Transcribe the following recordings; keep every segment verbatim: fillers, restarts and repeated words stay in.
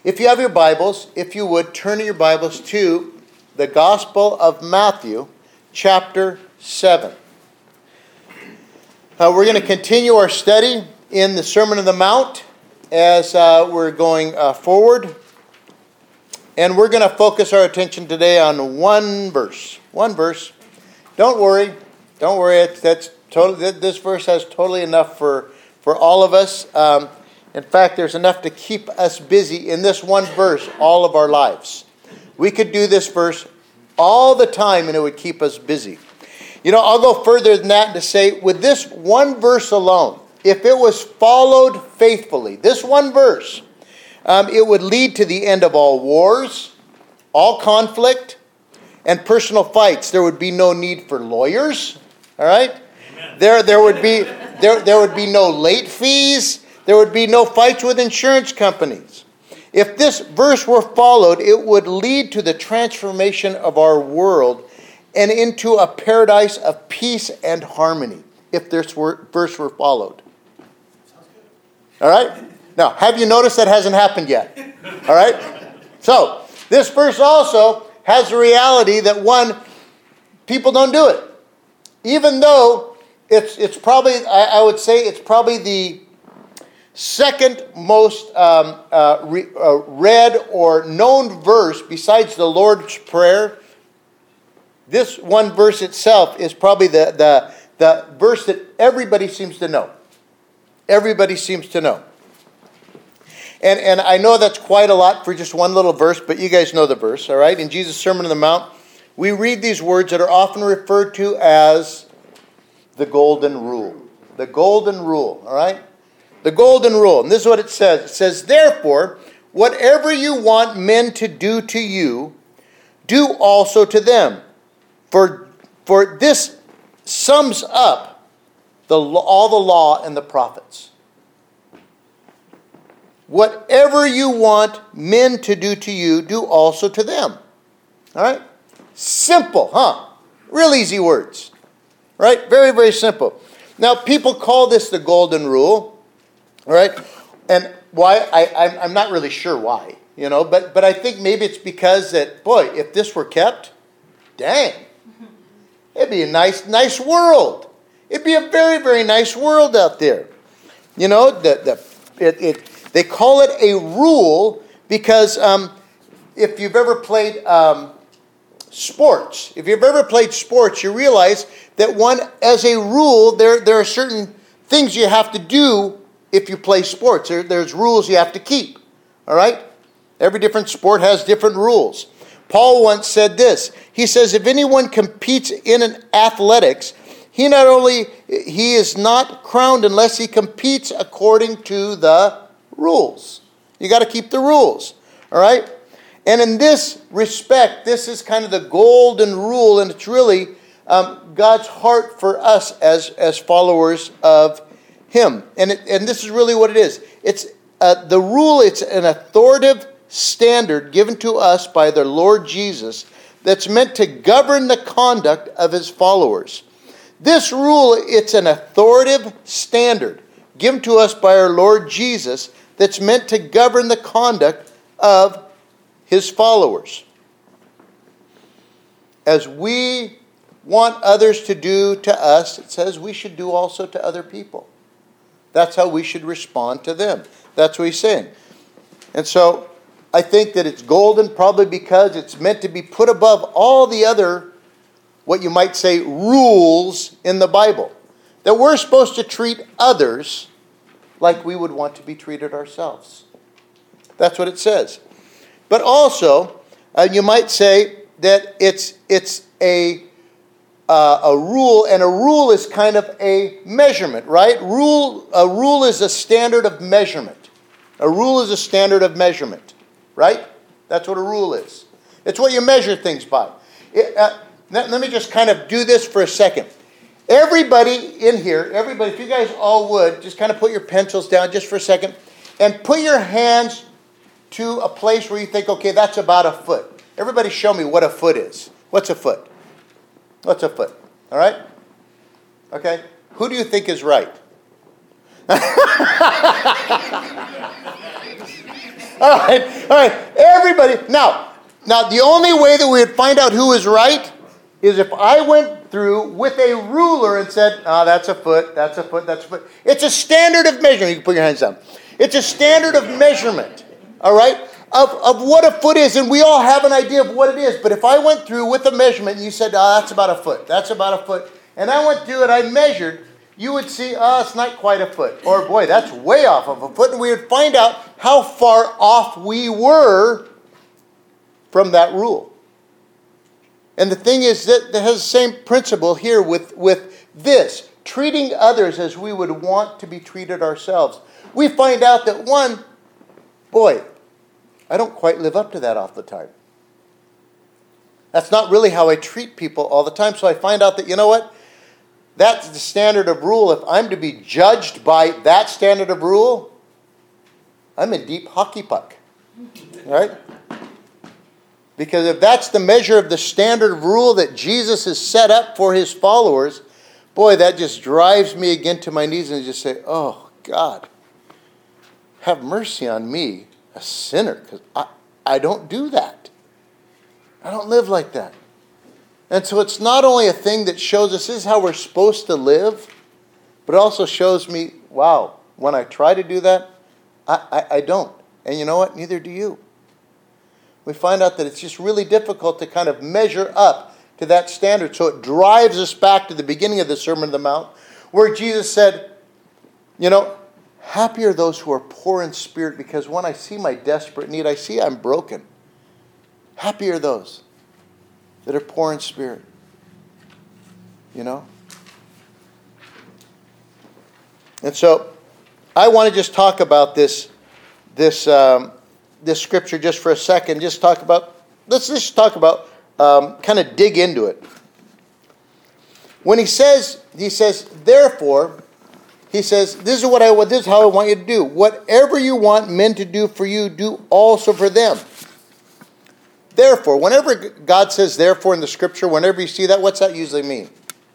If you have your Bibles, if you would, turn your Bibles to the Gospel of Matthew, chapter seven. Uh, we're going to continue our study in the Sermon on the Mount as uh, we're going uh, forward. And we're going to focus our attention today on one verse. One verse. Don't worry. Don't worry. It's, that's totally, this verse has totally enough for, for all of us. Um, in fact, there's enough to keep us busy in this one verse all of our lives. We could do this verse all the time and it would keep us busy. You know, I'll go further than that to say, with this one verse alone, if it was followed faithfully, this one verse, um, it would lead to the end of all wars, all conflict, and personal fights. There would be no need for lawyers, all right? Amen. There, there would be, there, there would be no late fees. There would be no fights with insurance companies. If this verse were followed, it would lead to the transformation of our world and into a paradise of peace and harmony, if this were, verse were followed. All right? Now, have you noticed that hasn't happened yet? All right? So, this verse also has the reality that, one, people don't do it. Even though it's it's probably, I, I would say, it's probably the second most um, uh, re, uh, read or known verse besides the Lord's Prayer. This one verse itself is probably the, the, the verse that everybody seems to know. Everybody seems to know. And, and I know that's quite a lot for just one little verse, but you guys know the verse, all right? In Jesus' Sermon on the Mount, we read these words that are often referred to as the golden rule. The golden rule, all right? The golden rule. And this is what it says. It says, therefore, whatever you want men to do to you, do also to them. For, for this sums up the, all the law and the prophets. Whatever you want men to do to you, do also to them. All right? Simple, huh? Real easy words. Right? Very, very simple. Now, people call this the golden rule. All right? And why? I, I'm not really sure why. You know, but, but I think maybe it's because that, boy, if this were kept, dang. It'd be a nice, nice world. It'd be a very, very nice world out there. You know, the, the, it, it, they call it a rule because um, if you've ever played um, sports, if you've ever played sports, you realize that one, as a rule, there, there are certain things you have to do if you play sports. There, there's rules you have to keep. All right? Every different sport has different rules. Paul once said this. He says, if anyone competes in an athletics, he not only, he is not crowned unless he competes according to the rules. You got to keep the rules. All right? And in this respect, this is kind of the golden rule, and it's really um, God's heart for us as, as followers of Him. And, it, and this is really what it is. It's uh, the rule, it's an authoritative standard given to us by the Lord Jesus that's meant to govern the conduct of His followers. This rule, it's an authoritative standard given to us by our Lord Jesus that's meant to govern the conduct of His followers. As we want others to do to us, it says we should do also to other people. That's how we should respond to them. That's what he's saying. And so I think that it's golden probably because it's meant to be put above all the other, what you might say, rules in the Bible. That we're supposed to treat others like we would want to be treated ourselves. That's what it says. But also, uh, you might say that it's it's a uh, a rule, and a rule is kind of a measurement, right? Rule a rule is a standard of measurement. A rule is a standard of measurement. Right? That's what a rule is. It's what you measure things by. It, uh, let, let me just kind of do this for a second. Everybody in here, everybody, if you guys all would, just kind of put your pencils down just for a second and put your hands to a place where you think, okay, that's about a foot. Everybody show me what a foot is. What's a foot? What's a foot? All right? Okay? Who do you think is right? All right, all right, everybody. Now, now the only way that we would find out who is right is if I went through with a ruler and said, oh, that's a foot, that's a foot, that's a foot. It's a standard of measurement. You can put your hands down. It's a standard of measurement, all right, of, of what a foot is. And we all have an idea of what it is. But if I went through with a measurement and you said, oh, that's about a foot, that's about a foot, and I went through and I measured, you would see, oh, it's not quite a foot. Or, boy, that's way off of a foot. And we would find out how far off we were from that rule. And the thing is that it has the same principle here with, with this. Treating others as we would want to be treated ourselves. We find out that one, boy, I don't quite live up to that all the time. That's not really how I treat people all the time. So I find out that, you know what? That's the standard of rule. If I'm to be judged by that standard of rule, I'm in deep hockey puck. Right? Because if that's the measure of the standard of rule that Jesus has set up for his followers, boy, that just drives me again to my knees and just say, oh, God, have mercy on me, a sinner, because I, I don't do that. I don't live like that. And so it's not only a thing that shows us this is how we're supposed to live, but it also shows me, wow, when I try to do that, I, I, I don't. And you know what? Neither do you. We find out that it's just really difficult to kind of measure up to that standard. So it drives us back to the beginning of the Sermon on the Mount, where Jesus said, you know, happy are those who are poor in spirit, because when I see my desperate need, I see I'm broken. Happy are those that are poor in spirit. You know? And so I want to just talk about this, this, um, this scripture just for a second. Just talk about, let's just talk about, um, kind of dig into it. When he says, he says, therefore, he says, this is what I want, this is how I want you to do. Whatever you want men to do for you, do also for them. Therefore, whenever God says therefore in the scripture, whenever you see that, what's that usually mean?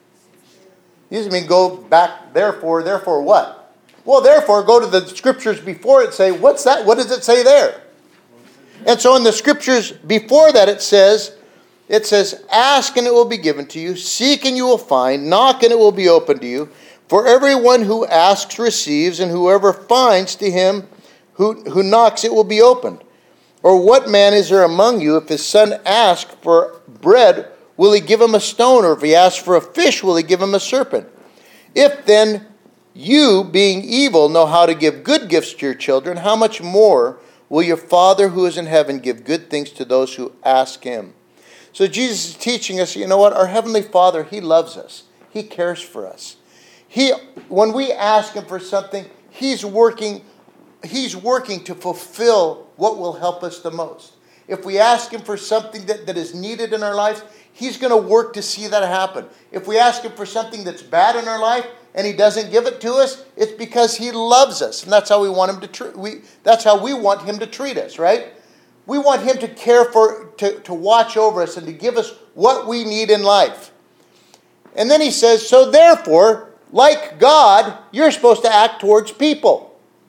Usually mean go back, therefore, therefore what? Well, therefore, go to the scriptures before it, say, what's that? What does it say there? And so in the scriptures before that it says, it says, ask and it will be given to you, seek and you will find, knock and it will be opened to you. For everyone who asks receives, and whoever finds, to him who, who knocks it will be opened. Or what man is there among you, if his son asks for bread, will he give him a stone? Or if he asks for a fish, will he give him a serpent? If then you, being evil, know how to give good gifts to your children, how much more will your Father who is in heaven give good things to those who ask him? So Jesus is teaching us, you know what? Our Heavenly Father, he loves us. He cares for us. He, when we ask him for something, he's working, he's working to fulfill what will help us the most. If we ask him for something that, that is needed in our lives, he's going to work to see that happen. If we ask him for something that's bad in our life and he doesn't give it to us, it's because he loves us. And that's how we want him to treat we that's how we want him to treat us, right? We want him to care for, to, to watch over us and to give us what we need in life. And then he says, so therefore, like God, you're supposed to act towards people.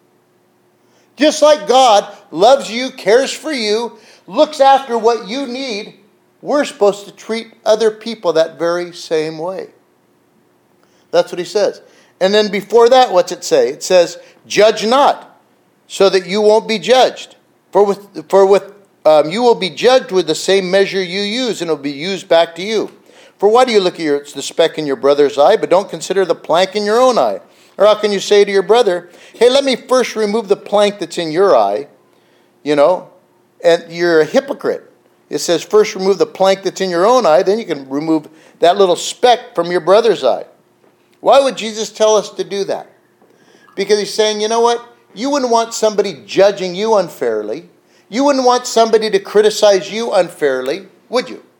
Just like God loves you, cares for you, looks after what you need, we're supposed to treat other people that very same way. That's what he says. And then before that, what's it say? It says, judge not, so that you won't be judged. For with, for with um, you will be judged with the same measure you use, and it will be used back to you. For why do you look at your, the speck in your brother's eye, but don't consider the plank in your own eye? Or how can you say to your brother, hey, let me first remove the plank that's in your eye, you know, and you're a hypocrite. It says first remove the plank that's in your own eye, then you can remove that little speck from your brother's eye. Why would Jesus tell us to do that? Because he's saying, you know what? You wouldn't want somebody judging you unfairly. You wouldn't want somebody to criticize you unfairly, would you?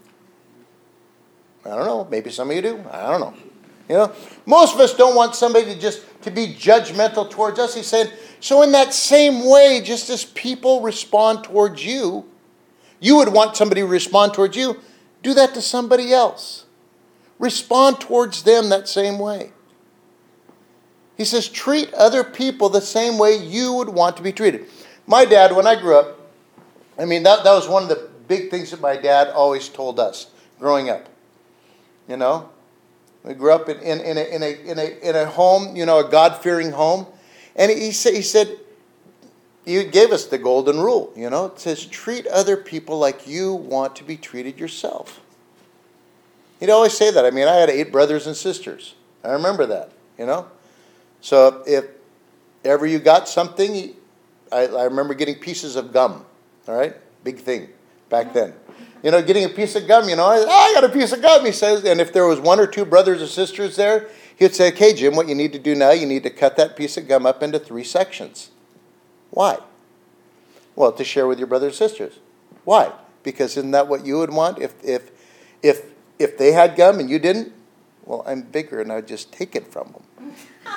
I don't know. Maybe some of you do. I don't know. You know, most of us don't want somebody to just to be judgmental towards us. He's saying, so in that same way, just as people respond towards you, you would want somebody to respond towards you. Do that to somebody else. Respond towards them that same way. He says, treat other people the same way you would want to be treated. My dad, when I grew up, I mean, that, that was one of the big things that my dad always told us growing up. You know? We grew up in, in, in, a, in, a, in, a, in a home, you know, a God-fearing home. And he, said, he said, he gave us the golden rule, you know. It says, treat other people like you want to be treated yourself. He'd always say that. I mean, I had eight brothers and sisters. I remember that, you know. So if ever you got something, I, I remember getting pieces of gum, all right? Big thing back then. You know, getting a piece of gum, you know, I, oh, I got a piece of gum, he says. And if there was one or two brothers or sisters there, he would say, okay, Jim, what you need to do now, you need to cut that piece of gum up into three sections. Why? Well, to share with your brothers and sisters. Why? Because isn't that what you would want if if if if they had gum and you didn't? Well, I'm bigger and I'd just take it from them.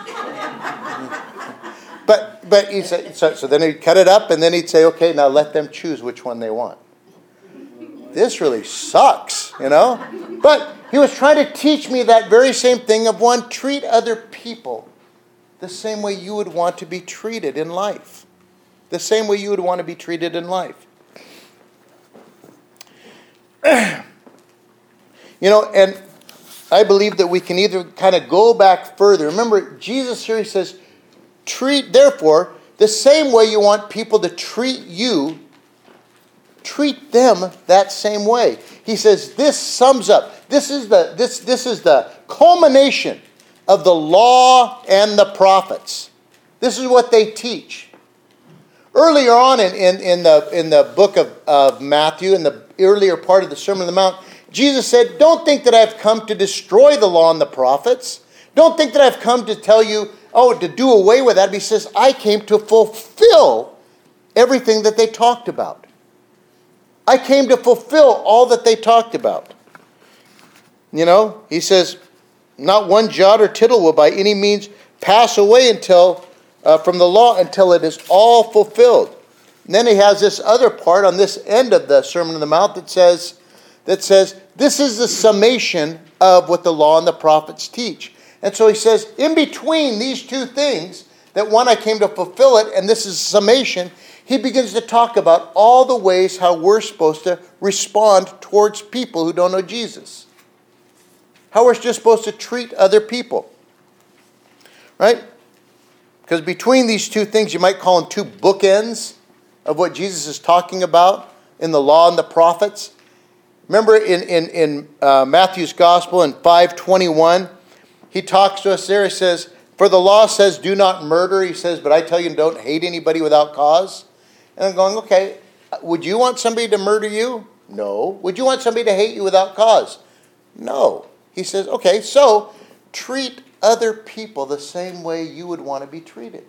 but but he said, so, so then he'd cut it up and then he'd say, okay, now let them choose which one they want. This really sucks, you know? But he was trying to teach me that very same thing of one, treat other people the same way you would want to be treated in life. The same way you would want to be treated in life. You know, and I believe that we can either kind of go back further. Remember, Jesus here, he says, treat, therefore, the same way you want people to treat you, treat them that same way. He says, this sums up. This is the, this, this is the culmination of the law and the prophets. This is what they teach. Earlier on in, in, in, the, in the book of, of Matthew, in the earlier part of the Sermon on the Mount, Jesus said, don't think that I've come to destroy the law and the prophets. Don't think that I've come to tell you, oh, to do away with that. But he says, I came to fulfill everything that they talked about. I came to fulfill all that they talked about. You know, he says, not one jot or tittle will by any means pass away until uh, from the law until it is all fulfilled. And then he has this other part on this end of the Sermon on the Mount that says, that says, this is the summation of what the law and the prophets teach. And so he says, in between these two things, that one I came to fulfill it, and this is summation, he begins to talk about all the ways how we're supposed to respond towards people who don't know Jesus. How we're just supposed to treat other people. Right? Because between these two things, you might call them two bookends of what Jesus is talking about in the law and the prophets. Remember in, in, in uh, Matthew's Gospel in five twenty-one, he talks to us there. He says, for the law says, do not murder. He says, but I tell you, don't hate anybody without cause. And I'm going, okay, would you want somebody to murder you? No. Would you want somebody to hate you without cause? No. He says, okay, so treat other people the same way you would want to be treated.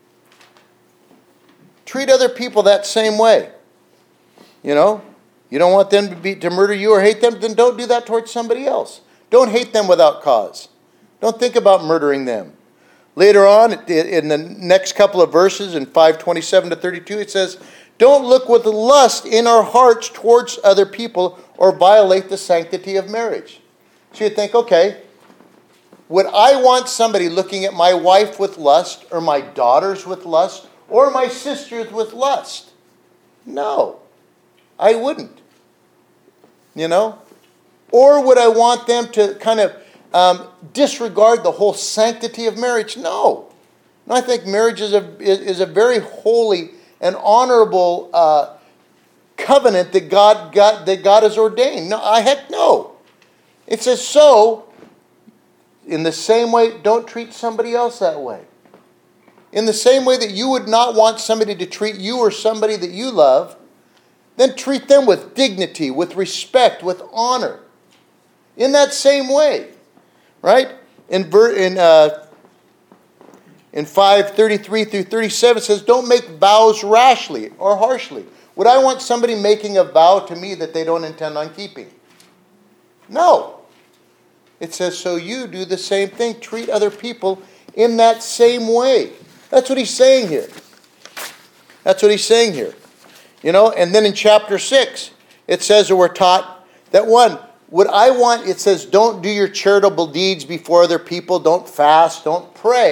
Treat other people that same way. You know, you don't want them to be to murder you or hate them, then don't do that towards somebody else. Don't hate them without cause. Don't think about murdering them. Later on, in the next couple of verses, in five twenty-seven to thirty-two, it says, don't look with lust in our hearts towards other people or violate the sanctity of marriage. So you think, okay, would I want somebody looking at my wife with lust, or my daughters with lust, or my sisters with lust? No, I wouldn't. You know? Or would I want them to kind of um, disregard the whole sanctity of marriage? No. No, I think marriage is a, is a very holy and honorable uh, covenant that God, got, that God has ordained. No, I heck no. It says, so, in the same way, don't treat somebody else that way. In the same way that you would not want somebody to treat you or somebody that you love, then treat them with dignity, with respect, with honor. In that same way, right? In in uh, in five thirty-three through thirty-seven, it says, don't make vows rashly or harshly. Would I want somebody making a vow to me that they don't intend on keeping? No. It says, so you do the same thing. Treat other people in that same way. That's what he's saying here. That's what he's saying here. You know, and then in chapter six, it says that we're taught that one, would I want, it says, don't do your charitable deeds before other people, don't fast, don't pray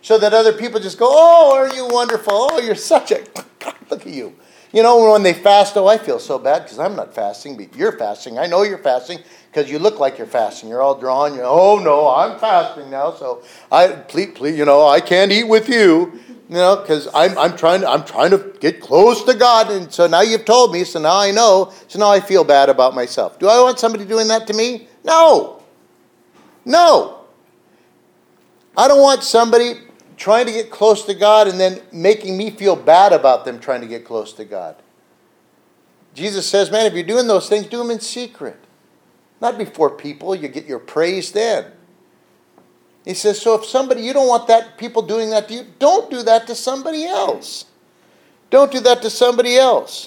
so that other people just go, oh, are you wonderful? Oh, you're such a, God, look at you. You know, when they fast, oh, I feel so bad because I'm not fasting, but you're fasting. I know you're fasting because you look like you're fasting. You're all drawn. You're, oh, no, I'm fasting now, so I, please, please, you know, I can't eat with you, you know, because I'm, I'm trying to, I'm trying to get close to God, and so now you've told me, so now I know, so now I feel bad about myself. Do I want somebody doing that to me? No. No. I don't want somebody trying to get close to God and then making me feel bad about them trying to get close to God. Jesus says, man, if you're doing those things, do them in secret. Not before people. You get your praise then. He says, so if somebody, you don't want that people doing that to you, don't do that to somebody else. Don't do that to somebody else.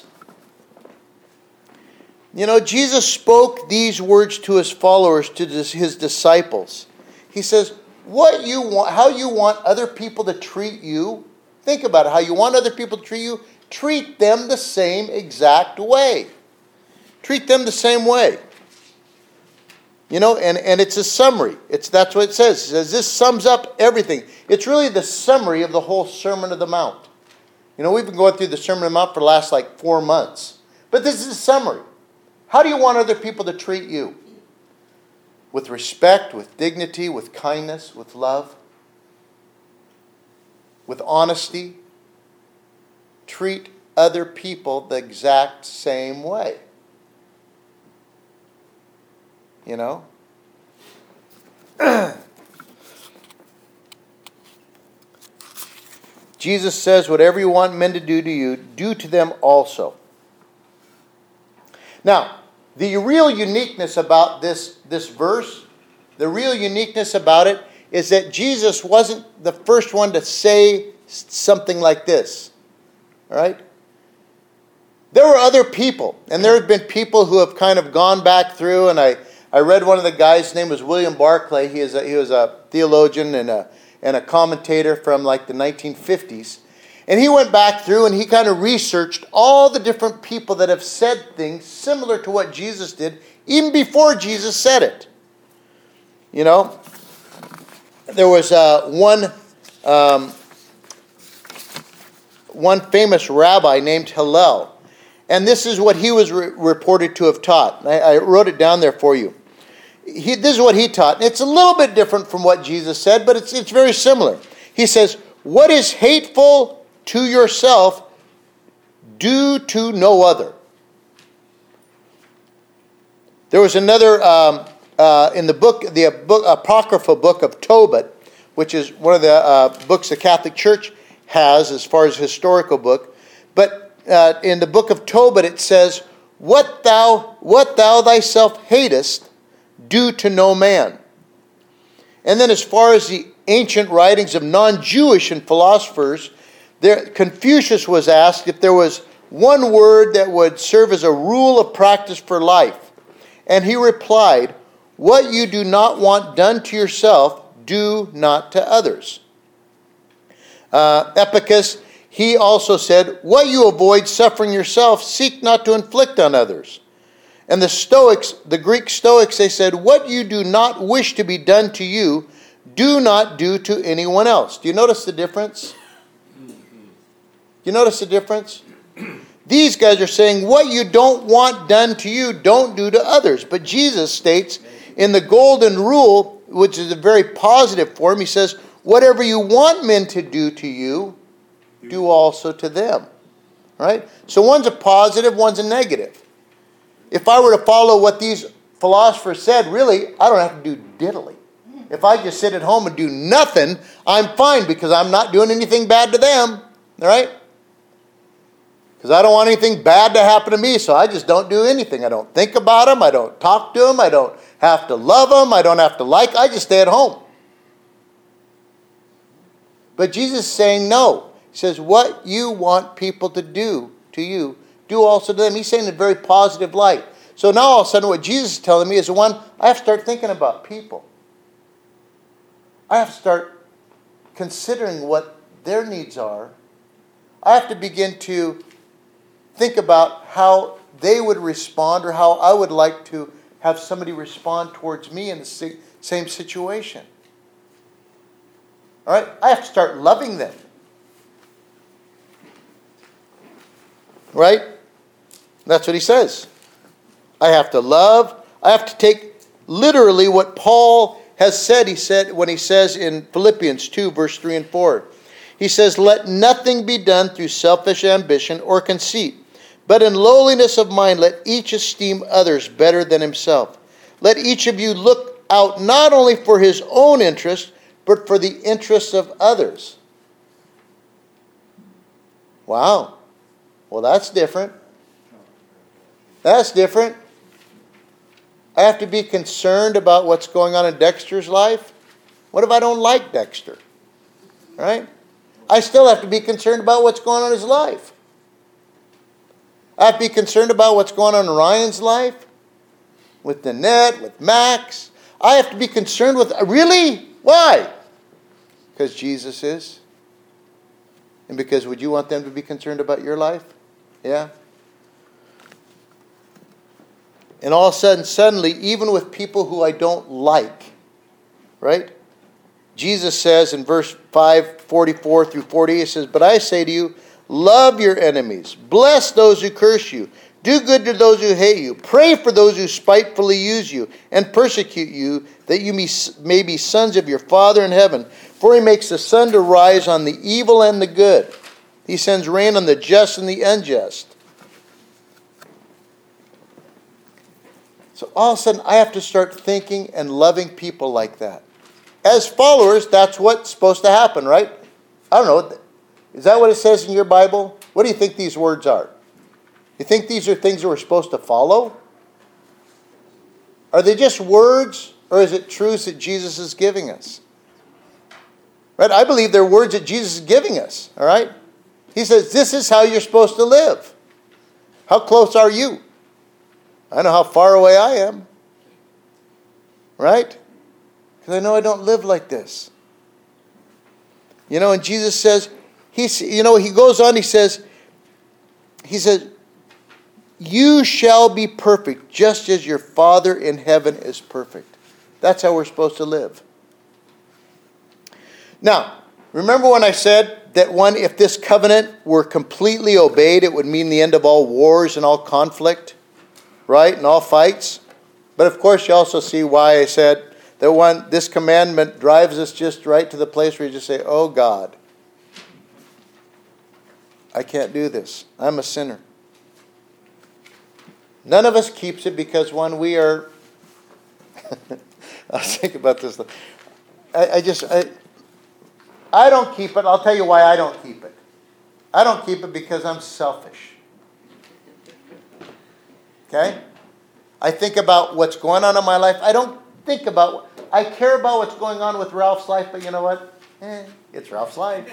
You know, Jesus spoke these words to his followers, to his disciples. He says, what you want, how you want other people to treat you, think about it, how you want other people to treat you, treat them the same exact way. Treat them the same way. You know, and, and it's a summary. It's that's what it says. It says this sums up everything. It's really the summary of the whole Sermon of the Mount. You know, we've been going through the Sermon of the Mount for the last like four months. But this is a summary. How do you want other people to treat you? With respect, with dignity, with kindness, with love, with honesty. Treat other people the exact same way. You know? Jesus says, whatever you want men to do to you, do to them also. Now, the real uniqueness about this, this verse, the real uniqueness about it is that Jesus wasn't the first one to say something like this. All right? There were other people, and there have been people who have kind of gone back through, and I, I read one of the guys, his name was William Barclay. He, is a, he was a theologian and a, and a commentator from like the nineteen fifties. And he went back through and he kind of researched all the different people that have said things similar to what Jesus did, even before Jesus said it. You know, there was uh, one um, one famous rabbi named Hillel, and this is what he was re- reported to have taught. I, I wrote it down there for you. He, this is what he taught. And it's a little bit different from what Jesus said, but it's it's very similar. He says, "What is hateful to yourself, do to no other." There was another um, uh, in the book, the book, apocryphal book of Tobit, which is one of the uh, books the Catholic Church has as far as historical book. But uh, in the book of Tobit, it says, "What thou what thou thyself hatest, do to no man." And then, as far as the ancient writings of non-Jewish and philosophers, there, Confucius was asked if there was one word that would serve as a rule of practice for life. And he replied, "What you do not want done to yourself, do not to others." Uh, Epicus, he also said, "What you avoid suffering yourself, seek not to inflict on others." And the Stoics, the Greek Stoics, they said, "What you do not wish to be done to you, do not do to anyone else." Do you notice the difference? You notice the difference? These guys are saying what you don't want done to you, don't do to others. But Jesus states in the golden rule, which is a very positive form, he says, whatever you want men to do to you, do also to them. Right? So one's a positive, one's a negative. If I were to follow what these philosophers said, really, I don't have to do diddly. If I just sit at home and do nothing, I'm fine because I'm not doing anything bad to them. All right? Because I don't want anything bad to happen to me, so I just don't do anything. I don't think about them. I don't talk to them. I don't have to love them. I don't have to like. I just stay at home. But Jesus is saying no. He says, what you want people to do to you, do also to them. He's saying in a very positive light. So now all of a sudden what Jesus is telling me is, one, I have to start thinking about people. I have to start considering what their needs are. I have to begin to think about how they would respond or how I would like to have somebody respond towards me in the same situation. All right? I have to start loving them. Right? That's what he says. I have to love. I have to take literally what Paul has said. He said when he says in Philippians two, verse three and four. He says, let nothing be done through selfish ambition or conceit, but in lowliness of mind let each esteem others better than himself. Let each of you look out not only for his own interest, but for the interests of others. Wow. Well, that's different. That's different. I have to be concerned about what's going on in Dexter's life. What if I don't like Dexter? Right? I still have to be concerned about what's going on in his life. I have to be concerned about what's going on in Ryan's life, with Nanette, with Max. I have to be concerned with, really? Why? Because Jesus is. And because would you want them to be concerned about your life? Yeah. And all of a sudden, suddenly, even with people who I don't like, right? Jesus says in verse five, forty-four through forty, he says, but I say to you, love your enemies. Bless those who curse you. Do good to those who hate you. Pray for those who spitefully use you and persecute you, that you may be sons of your Father in heaven. For he makes the sun to rise on the evil and the good. He sends rain on the just and the unjust. So all of a sudden, I have to start thinking and loving people like that. As followers, that's what's supposed to happen, right? I don't know. Is that what it says in your Bible? What do you think these words are? You think these are things that we're supposed to follow? Are they just words, or is it truths that Jesus is giving us? Right? I believe they're words that Jesus is giving us, all right? He says, this is how you're supposed to live. How close are you? I know how far away I am. Right? Because I know I don't live like this. You know, and Jesus says, he's, you know, he goes on, he says, he says, you shall be perfect just as your Father in heaven is perfect. That's how we're supposed to live. Now, remember when I said that one, if this covenant were completely obeyed, it would mean the end of all wars and all conflict, right, and all fights? But of course, you also see why I said that one, this commandment drives us just right to the place where you just say, oh God, I can't do this. I'm a sinner. None of us keeps it because, one, we are... I was thinking about this. I, I just... I, I don't keep it. I'll tell you why I don't keep it. I don't keep it because I'm selfish. Okay? I think about what's going on in my life. I don't think about... I care about what's going on with Ralph's life, but you know what? Eh, it's Ralph's life.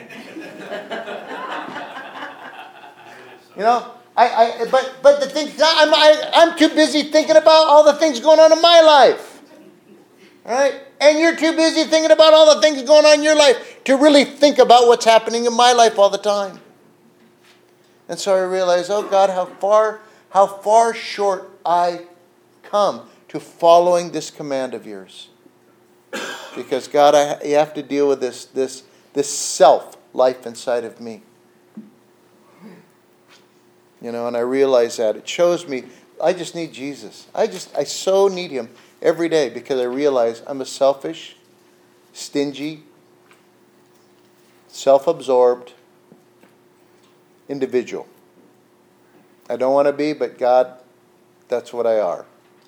You know? I, I, but, but the thing, I'm, I, I'm too busy thinking about all the things going on in my life. All right? And you're too busy thinking about all the things going on in your life to really think about what's happening in my life all the time. And so I realized, oh God, how far, how far short I come to following this command of yours. Because God, I, you have to deal with this, this, this self life inside of me. You know, and I realize that. It shows me I just need Jesus. I just, I so need him every day because I realize I'm a selfish, stingy, self-absorbed individual. I don't want to be, but God, that's what I are.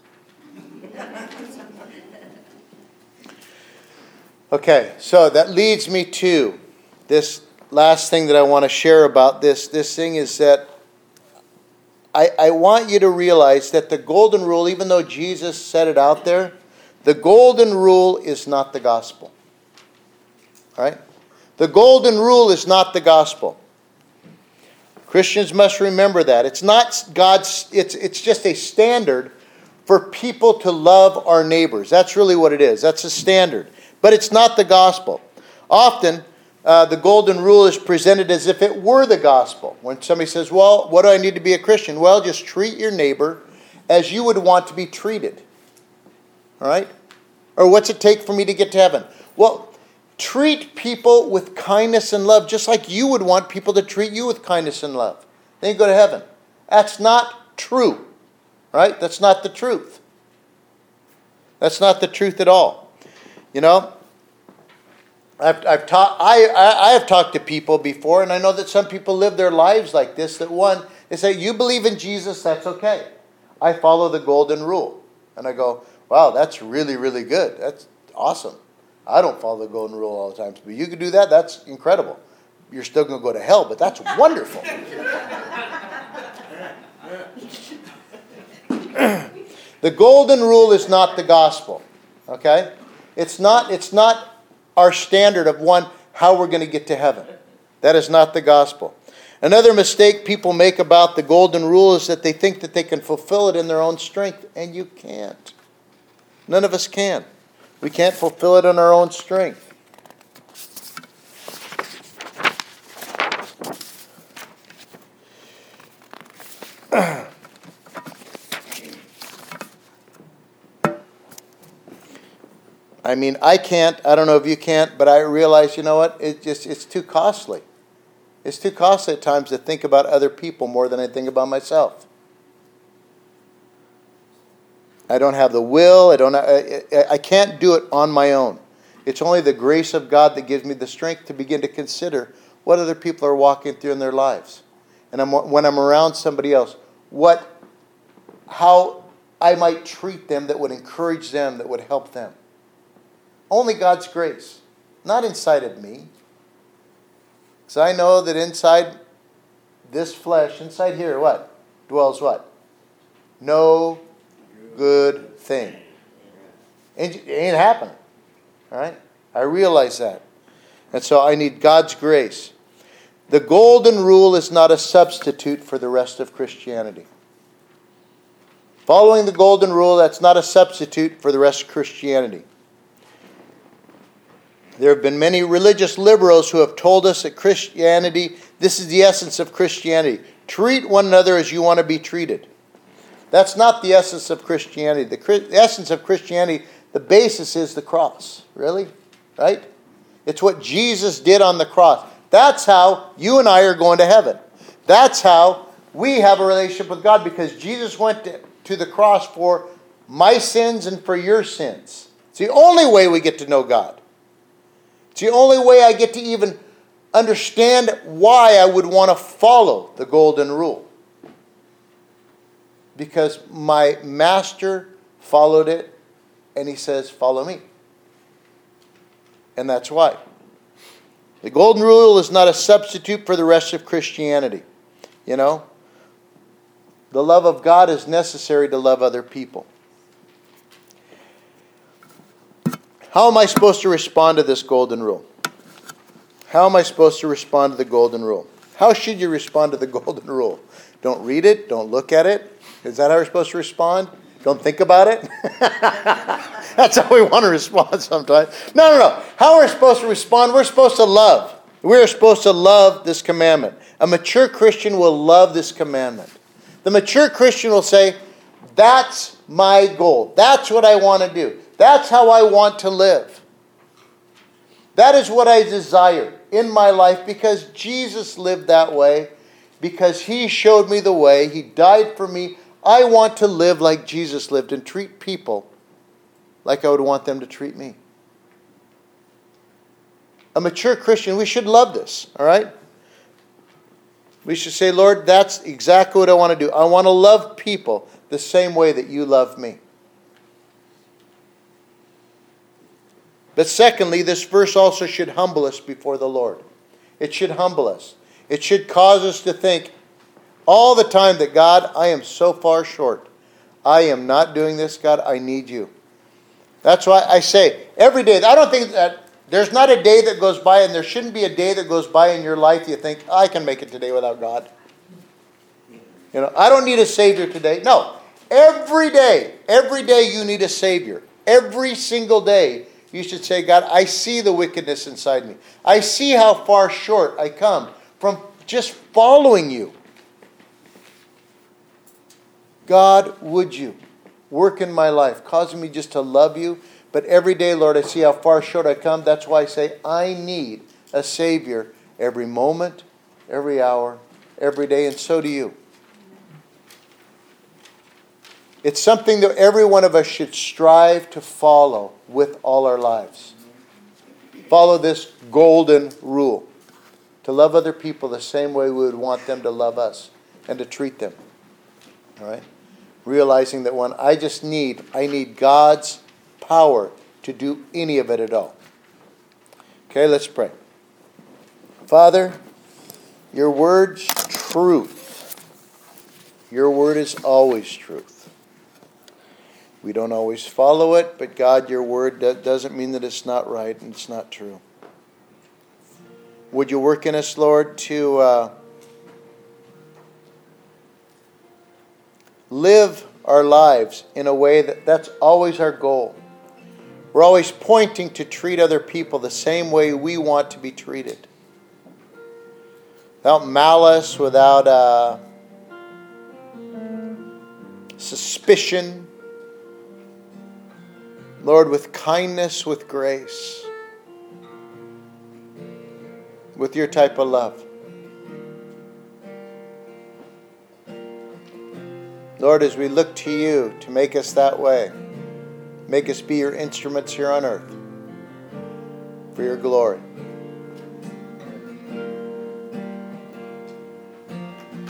Okay, so that leads me to this last thing that I want to share about this. This thing is that I, I want you to realize that the golden rule, even though Jesus said it out there, the golden rule is not the gospel. All right? The golden rule is not the gospel. Christians must remember that. It's not God's, it's, it's just a standard for people to love our neighbors. That's really what it is. That's a standard. But it's not the gospel. Often, Uh, the golden rule is presented as if it were the gospel. When somebody says, well, what do I need to be a Christian? Well, just treat your neighbor as you would want to be treated. All right? Or what's it take for me to get to heaven? Well, treat people with kindness and love, just like you would want people to treat you with kindness and love. Then you go to heaven. That's not true, right? That's not the truth. That's not the truth at all. You know, I've, I've taught, I, I, I have talked to people before, and I know that some people live their lives like this, that one, they say, you believe in Jesus, that's okay. I follow the golden rule. And I go, wow, that's really, really good. That's awesome. I don't follow the golden rule all the time. But you can do that, that's incredible. You're still going to go to hell, but that's wonderful. The golden rule is not the gospel. Okay? It's not, it's not our standard of one, how we're going to get to heaven. That is not the gospel. Another mistake people make about the golden rule is that they think that they can fulfill it in their own strength, and you can't. None of us can. We can't fulfill it in our own strength. I mean, I can't, I don't know if you can't, but I realize, you know what, it just it's too costly. It's too costly at times to think about other people more than I think about myself. I don't have the will, I don't I, I can't do it on my own. It's only the grace of God that gives me the strength to begin to consider what other people are walking through in their lives. And I'm, when I'm around somebody else, what how I might treat them that would encourage them, that would help them. Only God's grace, not inside of me. Because I know that inside this flesh, inside here, what? Dwells what? No good thing. It ain't happening. All right? I realize that. And so I need God's grace. The golden rule is not a substitute for the rest of Christianity. Following the golden rule, that's not a substitute for the rest of Christianity. There have been many religious liberals who have told us that Christianity, this is the essence of Christianity. Treat one another as you want to be treated. That's not the essence of Christianity. The, the essence of Christianity, the basis is the cross. Really? Right? It's what Jesus did on the cross. That's how you and I are going to heaven. That's how we have a relationship with God, because Jesus went to, to the cross for my sins and for your sins. It's the only way we get to know God. It's the only way I get to even understand why I would want to follow the golden rule. Because my master followed it, and he says, follow me. And that's why. The golden rule is not a substitute for the rest of Christianity. You know? The love of God is necessary to love other people. How am I supposed to respond to this golden rule? How am I supposed to respond to the golden rule? How should you respond to the golden rule? Don't read it. Don't look at it. Is that how we're supposed to respond? Don't think about it? That's how we want to respond sometimes. No, no, no. How we're supposed to respond, we're supposed to love. We're supposed to love this commandment. A mature Christian will love this commandment. The mature Christian will say, that's my goal. That's what I want to do. That's how I want to live. That is what I desire in my life, because Jesus lived that way, because he showed me the way. He died for me. I want to live like Jesus lived and treat people like I would want them to treat me. A mature Christian, we should love this, all right? We should say, Lord, that's exactly what I want to do. I want to love people the same way that you love me. But secondly, this verse also should humble us before the Lord. It should humble us. It should cause us to think all the time that, God, I am so far short. I am not doing this, God. I need you. That's why I say every day, I don't think that there's not a day that goes by, and there shouldn't be a day that goes by in your life you think, I can make it today without God. You know, I don't need a Savior today. No. Every day, every day you need a Savior. Every single day you should say, God, I see the wickedness inside me. I see how far short I come from just following you. God, would you work in my life, causing me just to love you, But every day, Lord, I see how far short I come. That's why I say I need a Savior every moment, every hour, every day, and so do you. It's something that every one of us should strive to follow with all our lives. Follow this golden rule. To love other people the same way we would want them to love us and to treat them. All right? Realizing that when I just need, I need God's power to do any of it at all. Okay, let's pray. Father, your word's truth. Your word is always truth. We don't always follow it, but God, your word doesn't mean that it's not right and it's not true. Would you work in us, Lord, to uh, live our lives in a way that that's always our goal. We're always pointing to treat other people the same way we want to be treated. Without malice, without uh, suspicion. Lord, with kindness, with grace. With your type of love. Lord, as we look to you to make us that way, make us be your instruments here on earth for your glory.